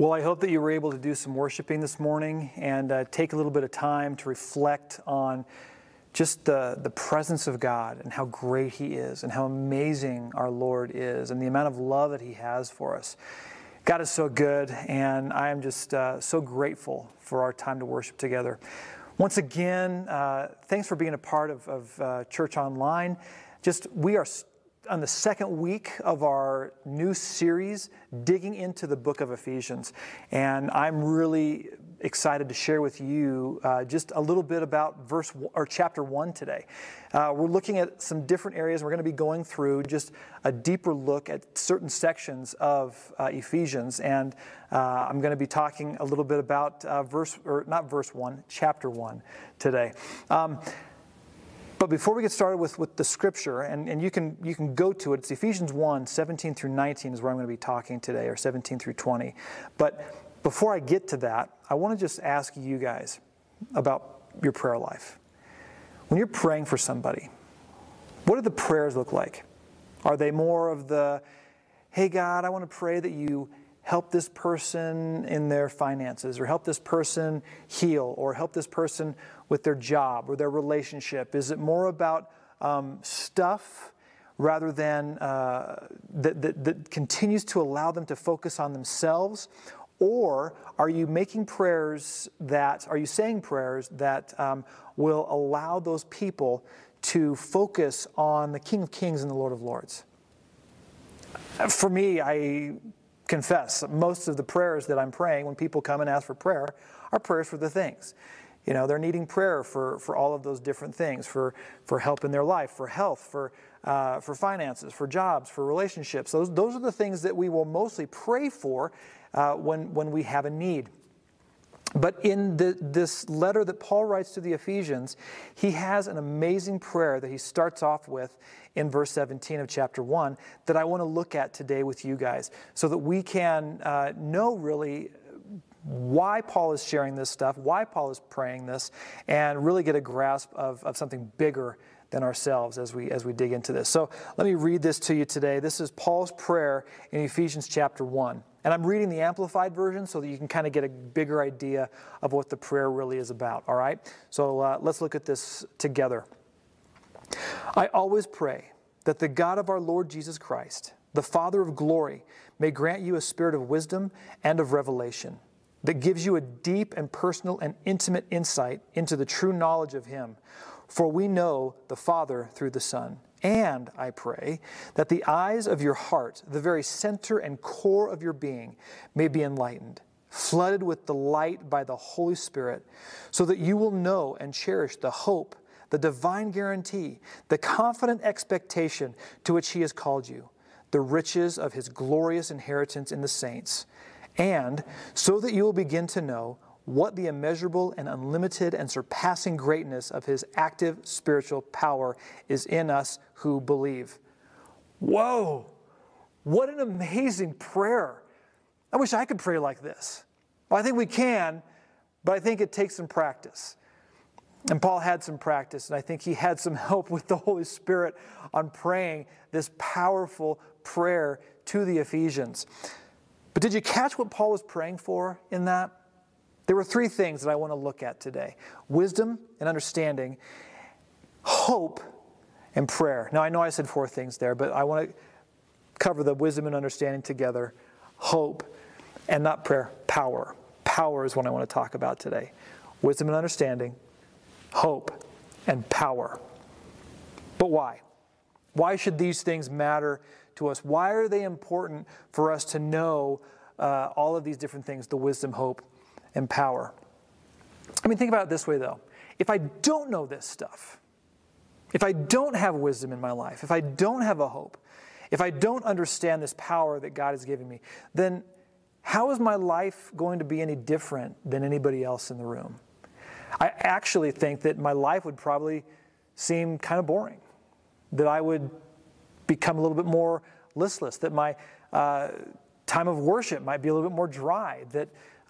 Well, I hope that you were able to do some worshiping this morning and take a little bit of time to reflect on just the presence of God and how great He is and how amazing our Lord is and the amount of love that He has for us. God is so good, and I am just so grateful for our time to worship together. Once again, thanks for being a part of Church Online. We are on the second week of our new series, digging into the book of Ephesians. And I'm really excited to share with you just a little bit about chapter 1 today. We're looking at some different areas. We're going to be going through just a deeper look at certain sections of Ephesians. And I'm going to be talking a little bit about chapter 1 today. But before we get started with the scripture, and you can go to it, it's Ephesians 1, 17 through 19 is where I'm going to be talking today, or 17 through 20. But before I get to that, I want to just ask you guys about your prayer life. When you're praying for somebody, what do the prayers look like? Are they more of the, hey God, I want to pray that you help this person in their finances, or help this person heal, or help this person with their job or their relationship? Is it more about stuff rather than that continues to allow them to focus on themselves? Or are you saying prayers that will allow those people to focus on the King of Kings and the Lord of Lords? For me, I confess, most of the prayers that I'm praying when people come and ask for prayer are prayers for the things. You know, they're needing prayer for all of those different things, for help in their life, for health, for finances, for jobs, for relationships. Those are the things that we will mostly pray for when we have a need. But in this letter that Paul writes to the Ephesians, he has an amazing prayer that he starts off with in verse 17 of chapter 1 that I want to look at today with you guys so that we can know really why Paul is sharing this stuff, why Paul is praying this, and really get a grasp of something bigger than ourselves as we dig into this. So let me read this to you today. This is Paul's prayer in Ephesians chapter 1. And I'm reading the Amplified version so that you can kind of get a bigger idea of what the prayer really is about, all right? So let's look at this together. I always pray that the God of our Lord Jesus Christ, the Father of glory, may grant you a spirit of wisdom and of revelation that gives you a deep and personal and intimate insight into the true knowledge of Him. For we know the Father through the Son. And I pray that the eyes of your heart, the very center and core of your being, may be enlightened, flooded with the light by the Holy Spirit, so that you will know and cherish the hope, the divine guarantee, the confident expectation to which He has called you, the riches of His glorious inheritance in the saints, and so that you will begin to know what the immeasurable and unlimited and surpassing greatness of His active spiritual power is in us who believe. Whoa! What an amazing prayer. I wish I could pray like this. Well, I think we can, but I think it takes some practice. And Paul had some practice, and I think he had some help with the Holy Spirit on praying this powerful prayer to the Ephesians. But did you catch what Paul was praying for in that? There were three things that I want to look at today: wisdom and understanding, hope, and prayer. Now, I know I said four things there, but I want to cover the wisdom and understanding together, hope, and not prayer, power. Power is what I want to talk about today. Wisdom and understanding, hope, and power. But why? Why should these things matter to us? Why are they important for us to know all of these different things, the wisdom, hope, and power? I mean, think about it this way, though. If I don't know this stuff, if I don't have wisdom in my life, if I don't have a hope, if I don't understand this power that God has given me, then how is my life going to be any different than anybody else in the room? I actually think that my life would probably seem kind of boring, that I would become a little bit more listless, that my time of worship might be a little bit more dry, that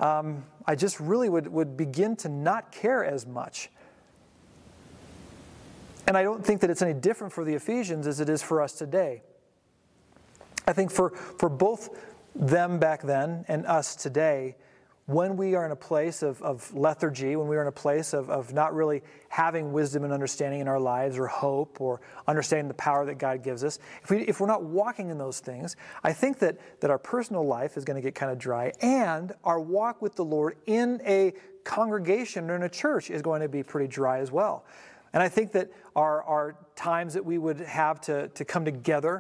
I just really would begin to not care as much. And I don't think that it's any different for the Ephesians as it is for us today. I think for both them back then and us today, when we are in a place of lethargy, when we are in a place of not really having wisdom and understanding in our lives, or hope, or understanding the power that God gives us, if we're not walking in those things, I think that our personal life is going to get kind of dry, and our walk with the Lord in a congregation or in a church is going to be pretty dry as well. And I think that our times that we would have to come together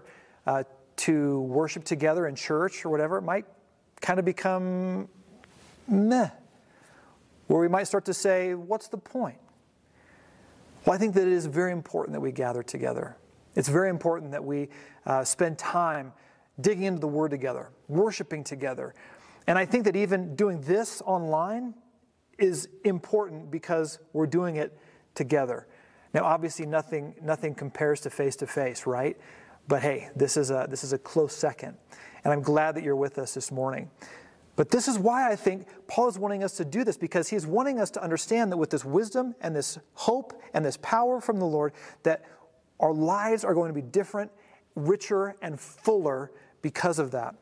to worship together in church or whatever, it might kind of become meh, where we might start to say, what's the point? Well, I think that it is very important that we gather together. It's very important that we spend time digging into the Word together, worshiping together. And I think that even doing this online is important because we're doing it together. Now, obviously, nothing compares to face, right? But hey, this is a close second. And I'm glad that you're with us this morning. But this is why I think Paul is wanting us to do this, because he's wanting us to understand that with this wisdom and this hope and this power from the Lord, that our lives are going to be different, richer, and fuller because of that.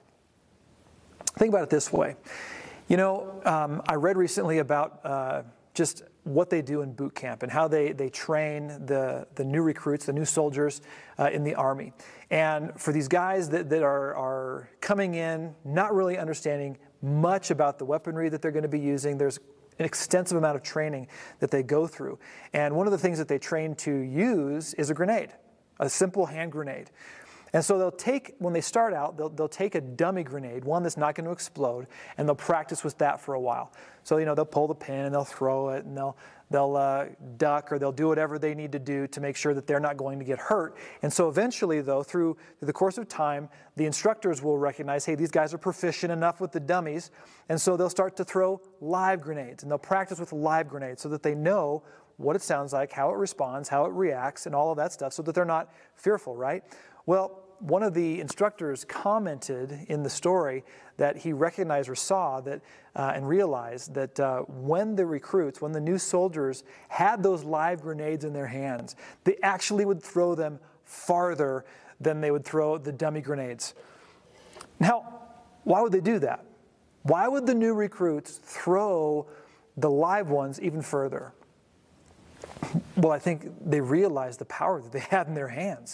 Think about it this way. You know, I read recently about just what they do in boot camp and how they train the new recruits, the new soldiers in the Army. And for these guys that are coming in, not really understanding much about the weaponry that they're going to be using, there's an extensive amount of training that they go through. And one of the things that they train to use is a grenade, a simple hand grenade. And so they'll take, when they start out, they'll take a dummy grenade, one that's not going to explode, and they'll practice with that for a while. So, you know, they'll pull the pin and they'll throw it, and they'll duck, or they'll do whatever they need to do to make sure that they're not going to get hurt. And so eventually, though, through the course of time, the instructors will recognize, hey, these guys are proficient enough with the dummies, and so they'll start to throw live grenades, and they'll practice with live grenades so that they know what it sounds like, how it responds, how it reacts, and all of that stuff, so that they're not fearful, right? Well, one of the instructors commented in the story that he recognized or saw that and realized that when the new soldiers had those live grenades in their hands, they actually would throw them farther than they would throw the dummy grenades. Now, why would they do that? Why would the new recruits throw the live ones even further? Well, I think they realized the power that they had in their hands.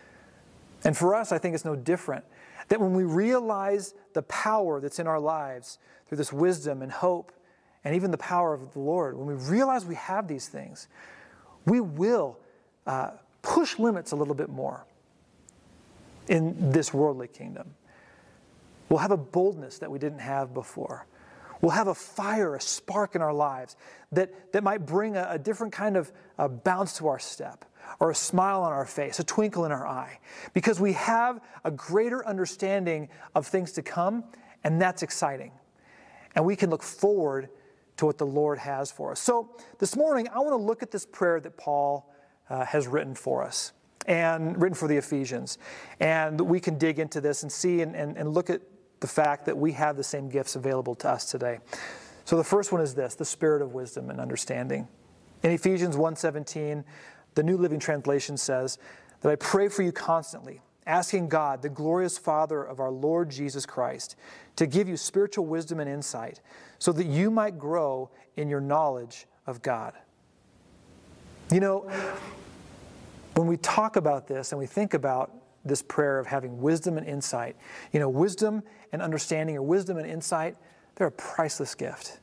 And for us, I think it's no different. That when we realize the power that's in our lives through this wisdom and hope and even the power of the Lord, when we realize we have these things, we will push limits a little bit more in this worldly kingdom. We'll have a boldness that we didn't have before. We'll have a fire, a spark in our lives that might bring a different kind of bounce to our step, or a smile on our face, a twinkle in our eye, because we have a greater understanding of things to come, and that's exciting. And we can look forward to what the Lord has for us. So this morning, I want to look at this prayer that Paul has written for us, and written for the Ephesians. And we can dig into this and see and look at the fact that we have the same gifts available to us today. So the first one is this, the spirit of wisdom and understanding. In Ephesians 1:17, the New Living Translation says that I pray for you constantly, asking God, the glorious Father of our Lord Jesus Christ, to give you spiritual wisdom and insight so that you might grow in your knowledge of God. You know, when we talk about this and we think about this prayer of having wisdom and insight, you know, wisdom and understanding, or wisdom and insight, they're a priceless gift.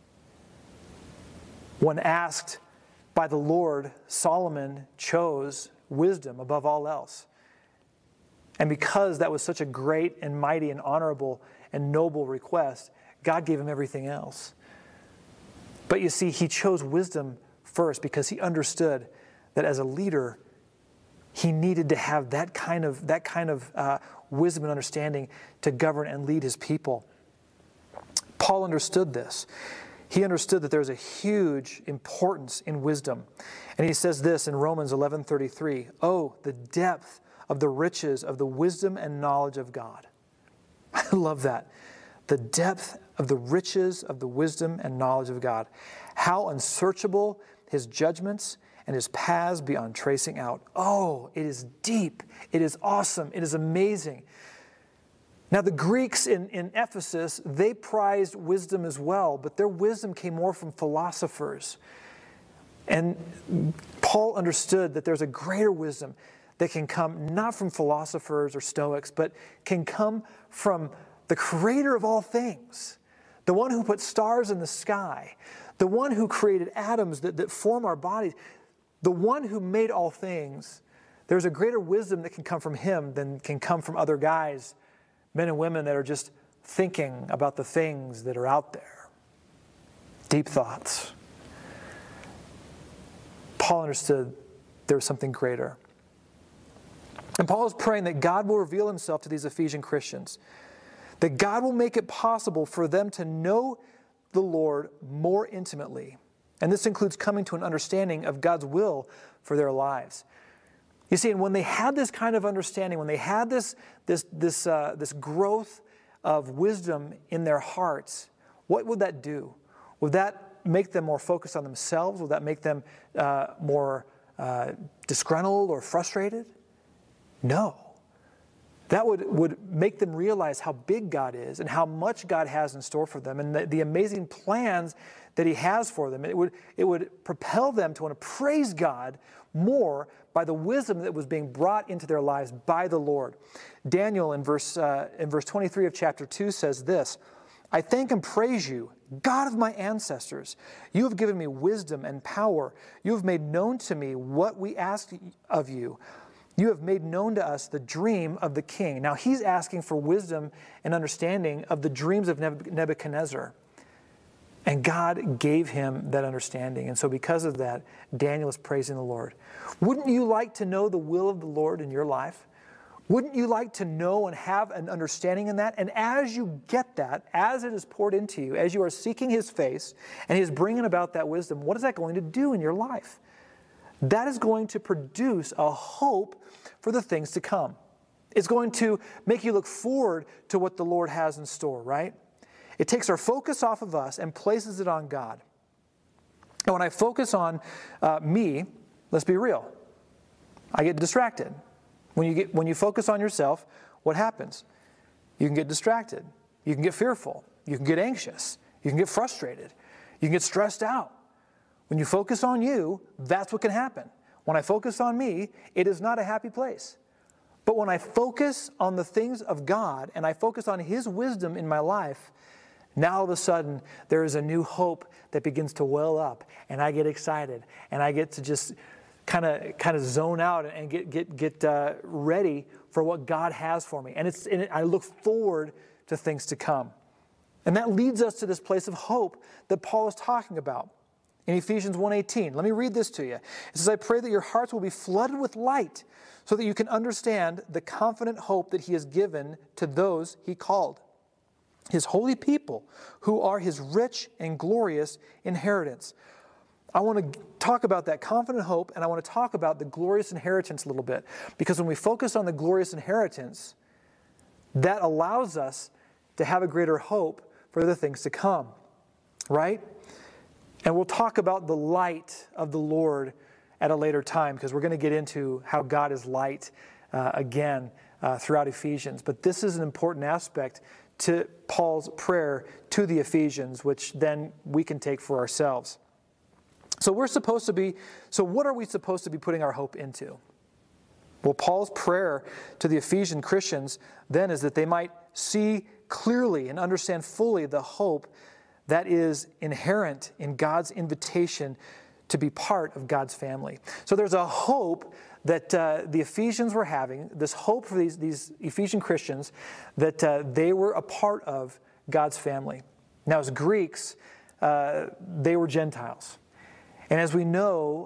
When asked by the Lord, Solomon chose wisdom above all else. And because that was such a great and mighty and honorable and noble request, God gave him everything else. But you see, he chose wisdom first because he understood that as a leader, he needed to have that kind of wisdom and understanding to govern and lead his people. Paul understood this. He understood that there's a huge importance in wisdom. And he says this in Romans 11:33, "Oh, the depth of the riches of the wisdom and knowledge of God." I love that. The depth of the riches of the wisdom and knowledge of God. How unsearchable his judgments and his paths beyond tracing out. Oh, it is deep. It is awesome. It is amazing. Now, the Greeks in Ephesus, they prized wisdom as well, but their wisdom came more from philosophers. And Paul understood that there's a greater wisdom that can come not from philosophers or Stoics, but can come from the creator of all things, the one who put stars in the sky, the one who created atoms that form our bodies, the one who made all things. There's a greater wisdom that can come from him than can come from other guys, men and women that are just thinking about the things that are out there. Deep thoughts. Paul understood there was something greater. And Paul is praying that God will reveal himself to these Ephesian Christians, that God will make it possible for them to know the Lord more intimately. And this includes coming to an understanding of God's will for their lives. You see, and when they had this kind of understanding, when they had this growth of wisdom in their hearts, what would that do? Would that make them more focused on themselves? Would that make them more disgruntled or frustrated? No. That would make them realize how big God is and how much God has in store for them and the amazing plans that he has for them. It would propel them to want to praise God more by the wisdom that was being brought into their lives by the Lord. Daniel in verse 23 of chapter 2 says this, "I thank and praise you, God of my ancestors. You have given me wisdom and power. You have made known to me what we asked of you. You have made known to us the dream of the king." Now he's asking for wisdom and understanding of the dreams of Nebuchadnezzar. And God gave him that understanding. And so because of that, Daniel is praising the Lord. Wouldn't you like to know the will of the Lord in your life? Wouldn't you like to know and have an understanding in that? And as you get that, as it is poured into you, as you are seeking his face and he is bringing about that wisdom, what is that going to do in your life? That is going to produce a hope for the things to come. It's going to make you look forward to what the Lord has in store, right? It takes our focus off of us and places it on God. And when I focus on me, let's be real, I get distracted. When you focus on yourself, what happens? You can get distracted. You can get fearful. You can get anxious. You can get frustrated. You can get stressed out. When you focus on you, that's what can happen. When I focus on me, it is not a happy place. But when I focus on the things of God and I focus on his wisdom in my life, now all of a sudden there is a new hope that begins to well up and I get excited and I get to just kind of zone out and get ready for what God has for me. And I look forward to things to come. And that leads us to this place of hope that Paul is talking about in Ephesians 1:18. Let me read this to you. It says, "I pray that your hearts will be flooded with light so that you can understand the confident hope that he has given to those he called, his holy people who are his rich and glorious inheritance." I want to talk about that confident hope, and I want to talk about the glorious inheritance a little bit. Because when we focus on the glorious inheritance, that allows us to have a greater hope for the things to come, right? And we'll talk about the light of the Lord at a later time, because we're going to get into how God is light again throughout Ephesians. But this is an important aspect to Paul's prayer to the Ephesians, which then we can take for ourselves. So what are we supposed to be putting our hope into? Well, Paul's prayer to the Ephesian Christians then is that they might see clearly and understand fully the hope that is inherent in God's invitation to be part of God's family. So there's a hope that the Ephesians were having, this hope for these Ephesian Christians, that they were a part of God's family. Now, as Greeks, they were Gentiles. And as we know,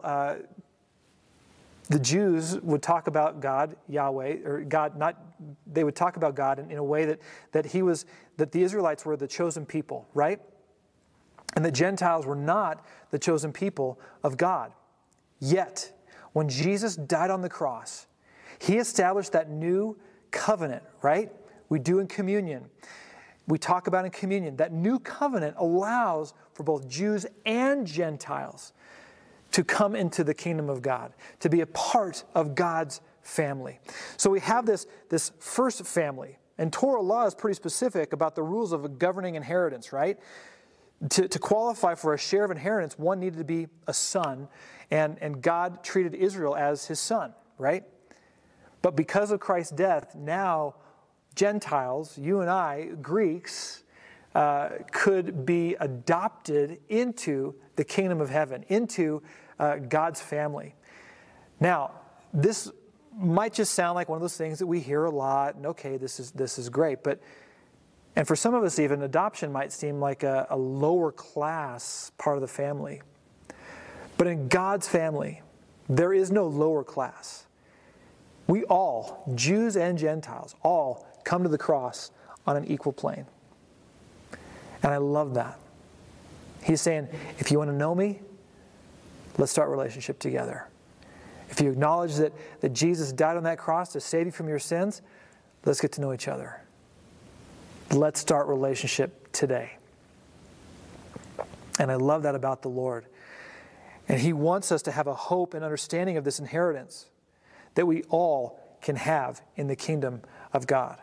the Jews would talk about God, Yahweh, or God, they would talk about God in a way that the Israelites were the chosen people, right? And the Gentiles were not the chosen people of God. Yet, when Jesus died on the cross, he established that new covenant, right? We do in communion. We talk about in communion. That new covenant allows for both Jews and Gentiles to come into the kingdom of God, to be a part of God's family. So we have this first family, And Torah law is pretty specific about the rules of a governing inheritance, right? To qualify for a share of inheritance, one needed to be a son, and God treated Israel as his son, right? But because of Christ's death, now Gentiles, you and I, Greeks, could be adopted into the kingdom of heaven, into God's family. Now, this might just sound like one of those things that we hear a lot, and okay, this is great, and for some of us even, adoption might seem like a lower class part of the family. But in God's family, there is no lower class. We all, Jews and Gentiles, all come to the cross on an equal plane. And I love that. He's saying, if you want to know me, let's start a relationship together. If you acknowledge that Jesus died on that cross to save you from your sins, let's get to know each other. Let's start relationship today. And I love that about the Lord. And he wants us to have a hope and understanding of this inheritance that we all can have in the kingdom of God.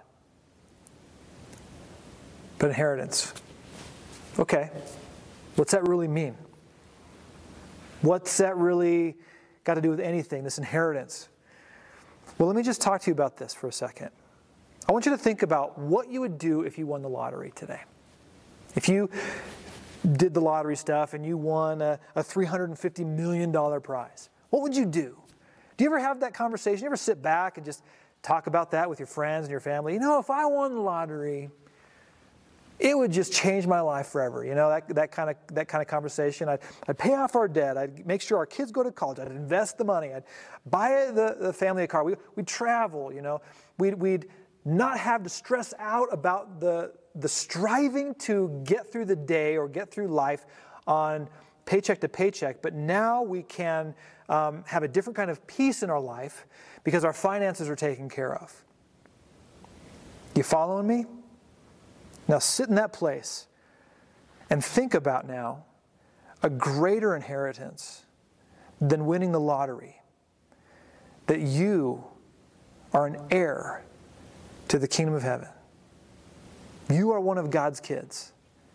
But inheritance. Okay, what's that really mean? What's that really got to do with anything, this inheritance? Well, let me just talk to you about this for a second. I want you to think about what you would do if you won the lottery today. If you did the lottery stuff and you won a $350 million prize, what would you do? Do you ever have that conversation? You ever sit back and just talk about that with your friends and your family? You know, if I won the lottery, it would just change my life forever. You know, that kind of conversation. I'd pay off our debt. I'd make sure our kids go to college. I'd invest the money. I'd buy the family a car. We'd travel, you know. We'd not have to stress out about the striving to get through the day or get through life on paycheck to paycheck. But now we can have a different kind of peace in our life because our finances are taken care of. You following me? Now sit in that place and think about now a greater inheritance than winning the lottery. That you are an heir to the kingdom of heaven. You are one of God's kids.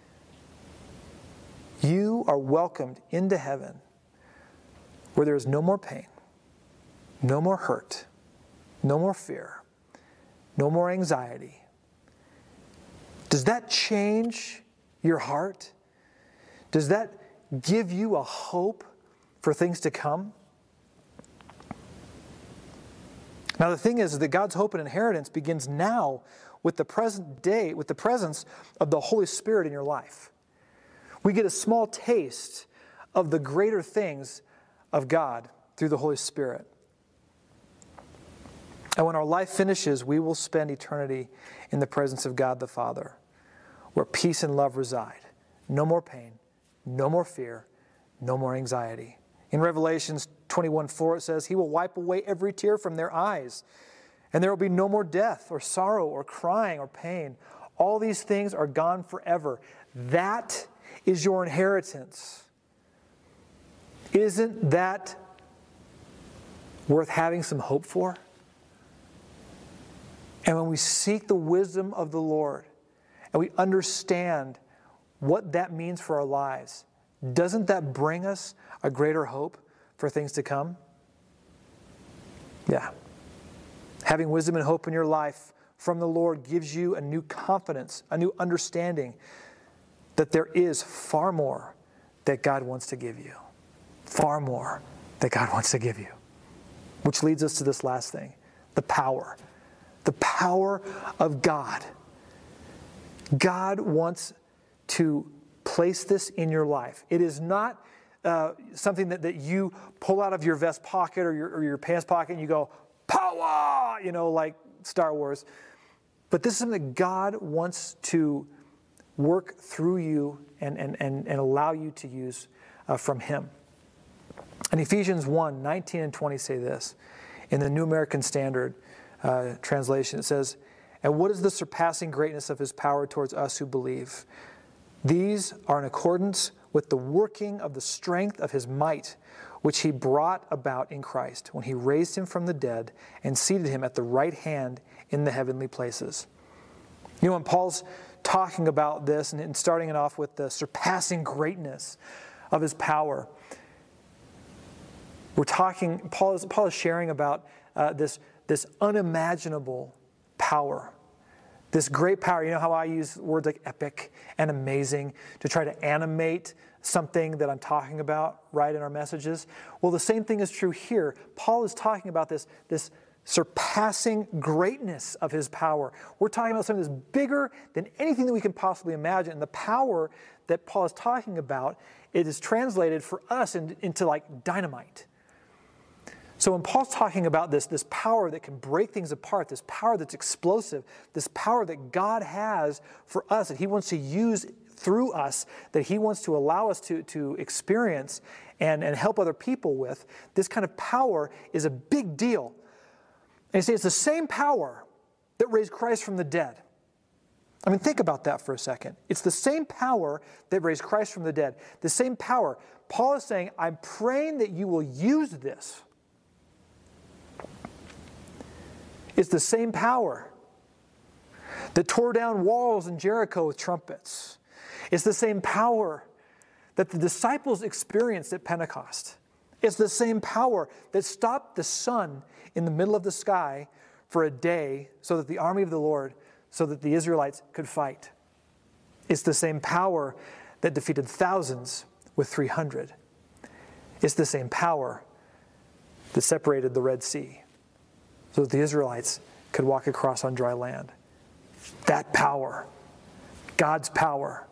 You are welcomed into heaven where there is no more pain, no more hurt, no more fear, no more anxiety. Does that change your heart? Does that give you a hope for things to come? Now the thing is that God's hope and inheritance begins now with the present day, with the presence of the Holy Spirit in your life. We get a small taste of the greater things of God through the Holy Spirit. And when our life finishes, we will spend eternity in the presence of God the Father, where peace and love reside. No more pain, no more fear, no more anxiety. In Revelations 21:4 it says, He will wipe away every tear from their eyes, and there will be no more death or sorrow or crying or pain. All these things are gone forever. That is your inheritance. Isn't that worth having some hope for? And when we seek the wisdom of the Lord and we understand what that means for our lives, doesn't that bring us a greater hope for things to come? Yeah. Having wisdom and hope in your life from the Lord gives you a new confidence, a new understanding that there is far more that God wants to give you. Far more that God wants to give you. Which leads us to this last thing, the power. The power of God. God wants to place this in your life. It is not something that you pull out of your vest pocket or your pants pocket and you go, power, like Star Wars. But this is something that God wants to work through you and allow you to use from Him. In Ephesians 1:19 and 20 say this. In the New American Standard translation, it says, "And what is the surpassing greatness of His power towards us who believe? These are in accordance with the working of the strength of His might, which He brought about in Christ, when He raised Him from the dead and seated Him at the right hand in the heavenly places." You know, when Paul's talking about this and starting it off with the surpassing greatness of his power, Paul is sharing about this unimaginable power, this great power. You know how I use words like epic and amazing to try to animate something that I'm talking about, right, in our messages? Well, the same thing is true here. Paul is talking about this surpassing greatness of his power. We're talking about something that's bigger than anything that we can possibly imagine. And the power that Paul is talking about, it is translated for us into like dynamite. So when Paul's talking about this power that can break things apart, this power that's explosive, this power that God has for us, that he wants to use through us, that he wants to allow us to experience and help other people with, this kind of power is a big deal. And you see, it's the same power that raised Christ from the dead. I mean, think about that for a second. It's the same power that raised Christ from the dead. The same power. Paul is saying, I'm praying that you will use this. It's the same power that tore down walls in Jericho with trumpets. It's the same power that the disciples experienced at Pentecost. It's the same power that stopped the sun in the middle of the sky for a day so that the army of the Lord, so that the Israelites could fight. It's the same power that defeated thousands with 300. It's the same power that separated the Red Sea so that the Israelites could walk across on dry land. That power, God's power.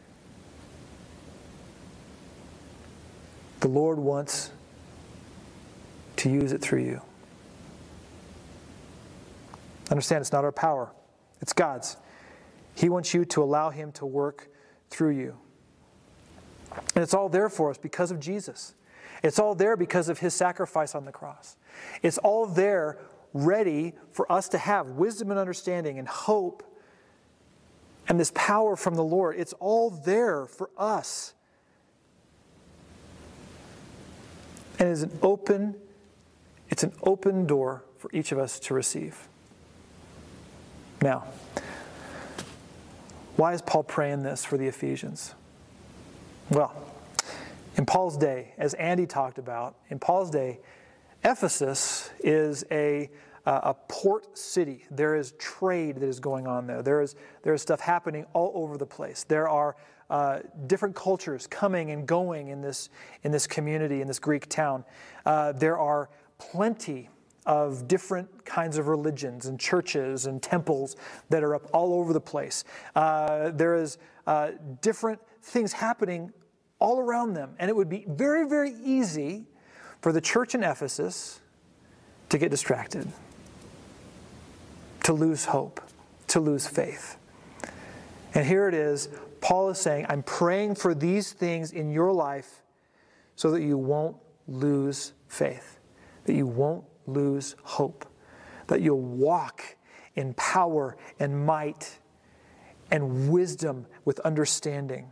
The Lord wants to use it through you. Understand, it's not our power. It's God's. He wants you to allow him to work through you. And it's all there for us because of Jesus. It's all there because of his sacrifice on the cross. It's all there ready for us to have wisdom and understanding and hope and this power from the Lord. It's all there for us. And it's an open door for each of us to receive. Now, why is Paul praying this for the Ephesians? Well, in Paul's day, as Andy talked about, in Paul's day, Ephesus is a port city. There is trade that is going on there. There is stuff happening all over the place. There are different cultures coming and going in this community, in this Greek town. There are plenty of different kinds of religions and churches and temples that are up all over the place. There is different things happening all around them. And it would be very, very easy for the church in Ephesus to get distracted, to lose hope, to lose faith. And here it is, Paul is saying, I'm praying for these things in your life so that you won't lose faith, that you won't lose hope, that you'll walk in power and might and wisdom with understanding.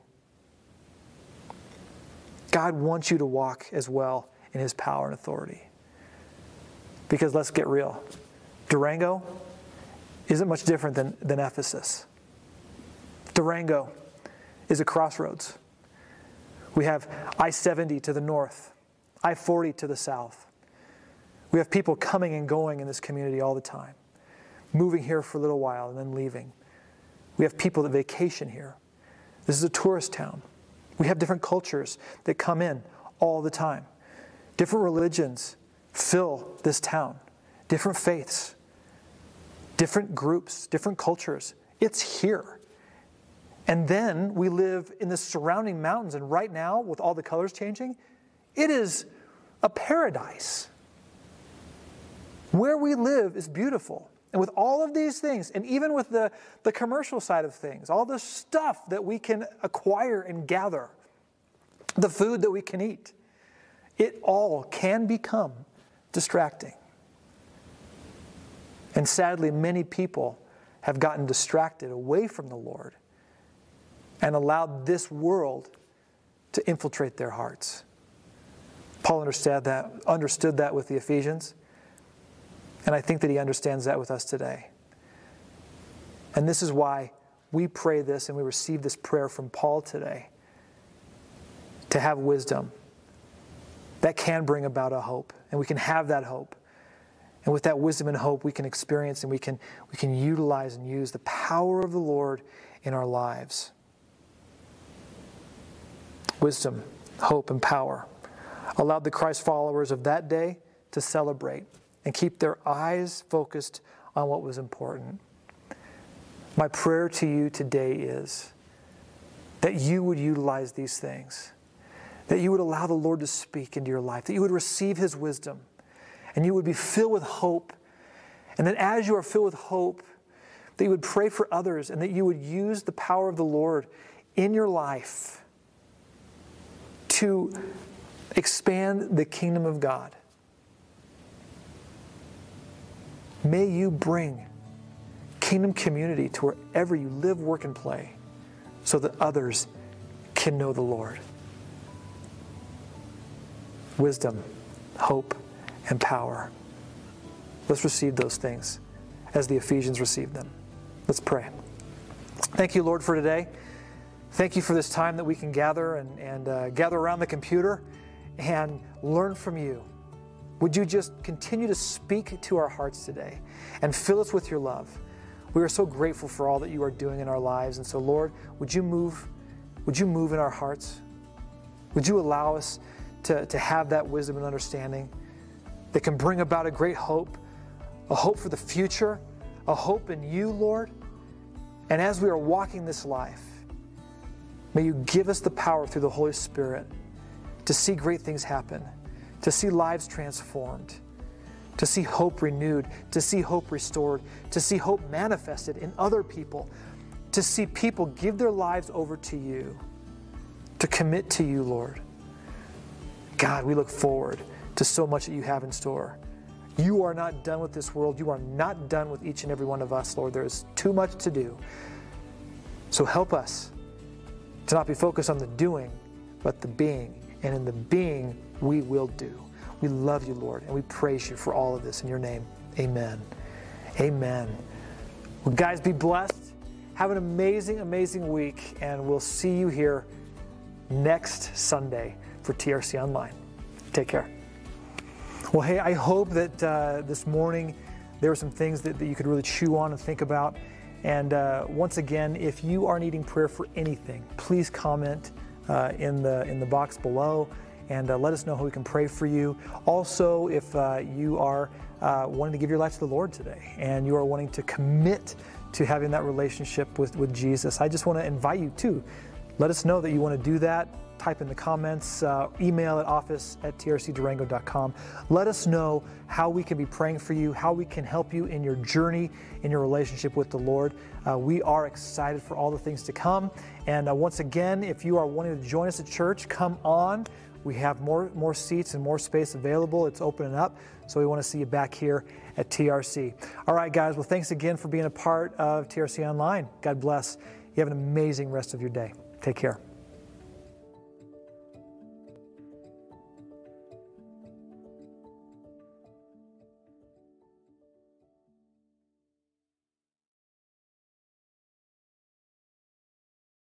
God wants you to walk as well in his power and authority. Because let's get real, Durango isn't much different than Ephesus. Durango is a crossroads. We have I-70 to the north, I-40 to the south. We have people coming and going in this community all the time, moving here for a little while and then leaving. We have people that vacation here. This is a tourist town. We have different cultures that come in all the time. Different religions fill this town. Different faiths, different groups, different cultures. It's here. And then we live in the surrounding mountains, and right now, with all the colors changing, it is a paradise. Where we live is beautiful. And with all of these things, and even with the commercial side of things, all the stuff that we can acquire and gather, the food that we can eat, it all can become distracting. And sadly, many people have gotten distracted away from the Lord and allowed this world to infiltrate their hearts. Paul understood that with the Ephesians, and I think that he understands that with us today. And this is why we pray this and we receive this prayer from Paul today. To have wisdom that can bring about a hope. And we can have that hope. And with that wisdom and hope, we can experience and we can utilize and use the power of the Lord in our lives. Wisdom, hope, and power allowed the Christ followers of that day to celebrate and keep their eyes focused on what was important. My prayer to you today is that you would utilize these things, that you would allow the Lord to speak into your life, that you would receive His wisdom, and you would be filled with hope. And that as you are filled with hope, that you would pray for others and that you would use the power of the Lord in your life to expand the kingdom of God. May you bring kingdom community to wherever you live, work, and play so that others can know the Lord. Wisdom, hope, and power. Let's receive those things as the Ephesians received them. Let's pray. Thank you, Lord, for today. Thank you for this time that we can gather and gather around the computer and learn from you. Would you just continue to speak to our hearts today and fill us with your love? We are so grateful for all that you are doing in our lives. And so, Lord, would you move in our hearts? Would you allow us to have that wisdom and understanding that can bring about a great hope, a hope for the future, a hope in you, Lord? And as we are walking this life, may you give us the power through the Holy Spirit to see great things happen, to see lives transformed, to see hope renewed, to see hope restored, to see hope manifested in other people, to see people give their lives over to you, to commit to you, Lord. God, we look forward to so much that you have in store. You are not done with this world. You are not done with each and every one of us, Lord. There is too much to do. So help us to not be focused on the doing, but the being. And in the being, we will do. We love you, Lord, and we praise you for all of this in your name. Amen. Amen. Well, guys, be blessed. Have an amazing, amazing week, and we'll see you here next Sunday for TRC Online. Take care. Well, hey, I hope that this morning there were some things that you could really chew on and think about. And once again, if you are needing prayer for anything, please comment in the box below and let us know how we can pray for you. Also, if you are wanting to give your life to the Lord today and you are wanting to commit to having that relationship with Jesus, I just want to invite you to let us know that you want to do that. Type in the comments, email at office@trcdurango.com. Let us know how we can be praying for you, how we can help you in your journey, in your relationship with the Lord. We are excited for all the things to come. And once again, if you are wanting to join us at church, come on. We have more seats and more space available. It's opening up. So we want to see you back here at TRC. All right, guys. Well, thanks again for being a part of TRC Online. God bless. You have an amazing rest of your day. Take care.